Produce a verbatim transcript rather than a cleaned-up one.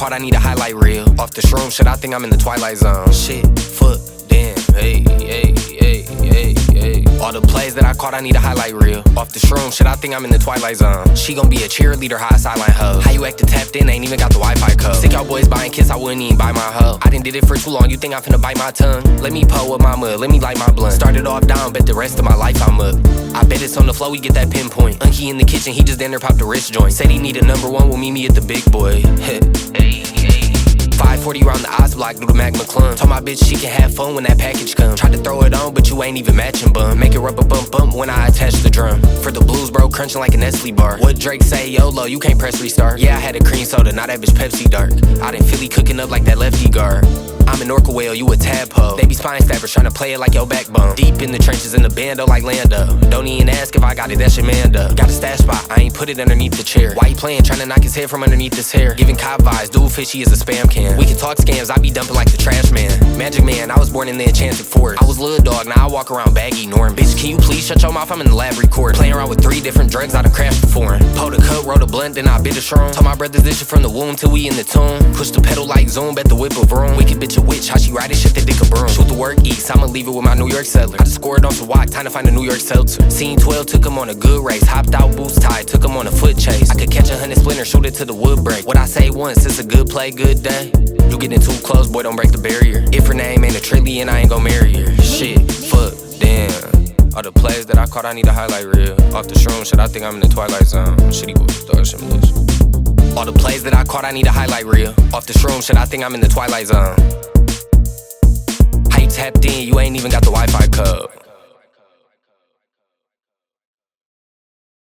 caught, I need a highlight reel. Off the shroom shit, I think I'm in the twilight zone. Shit, fuck, damn, hey, hey, hey, hey, hey. All the plays that I caught, I need a highlight reel. Off the shroom shit, I think I'm in the twilight zone. She gon' be a cheerleader, high sideline hoe. How you actin' tapped in, ain't even got the Wi-Fi code. Sick y'all boys buying kiss, I wouldn't even buy my hoe. I done did it for too long, you think I'm finna bite my tongue? Let me pull with my mud, let me light my blunt. Started off down, bet the rest of my life I'm up. I bet it's on the flow, we get that pinpoint. Unky in the kitchen, he just down there popped the wrist joint. Said he need a number one, will meet me at the big boy. Hey, hey. five forty round the Oz block, do the Mac McClung. Told my bitch she can have fun when that package come. Tried to throw it on, but you ain't even matching bum. Make it rubber bump bump when I attach the drum. For the blues, bro, crunching like a Nestle bar. What Drake say, YOLO, you can't press restart. Yeah, I had a cream soda, not that bitch Pepsi dark. I done Philly cooking up like that lefty guard. I'm an orca whale, you a tadpole. They be spine stabbers tryna play it like your backbone. Deep in the trenches in the bando like Lando. Don't even ask if I got it, that's your Manda. Got a stash spot, I ain't put it underneath the chair. Why you playing, tryna knock his head from underneath his hair? Giving cop vibes, dual fishy is a spam can. We can talk scams, I be dumping like the trash man. Magic man, I was born in the enchanted forest. I was little dog, now I walk around baggy Norm. Bitch, can you please shut your mouth, I'm in the lab recording. Playing around with three different drugs, I done crashed before. Pulled a cut, rolled a blunt, then I bit a shroom. Told my brothers this shit from the womb till we in the tomb. Push the pedal like Zoom, bet the whip of room. Wicked bitch a witch, how she ride it, shit that dick a broom. Shoot the work east, I'ma leave it with my New York settler. I just scored on some walk, time to find a New York seltzer. Scene twelve, took him on a good race. Hopped out, boots tied, took him on a foot chase. I could catch a hundred splinter, shoot it to the wood break. What I say once, it's a good play, good day. You getting too close, boy, don't break the barrier. If her name ain't a trillion, I ain't gon' marry her. Shit, fuck, damn. All the plays that I caught, I need a highlight reel. Off the shroom shit, I think I'm in the twilight zone. Shitty boy, thug simulation. All the plays that I caught, I need a highlight reel. Off the shroom shit, I think I'm in the twilight zone. How you tapped in, you ain't even got the Wi-Fi code.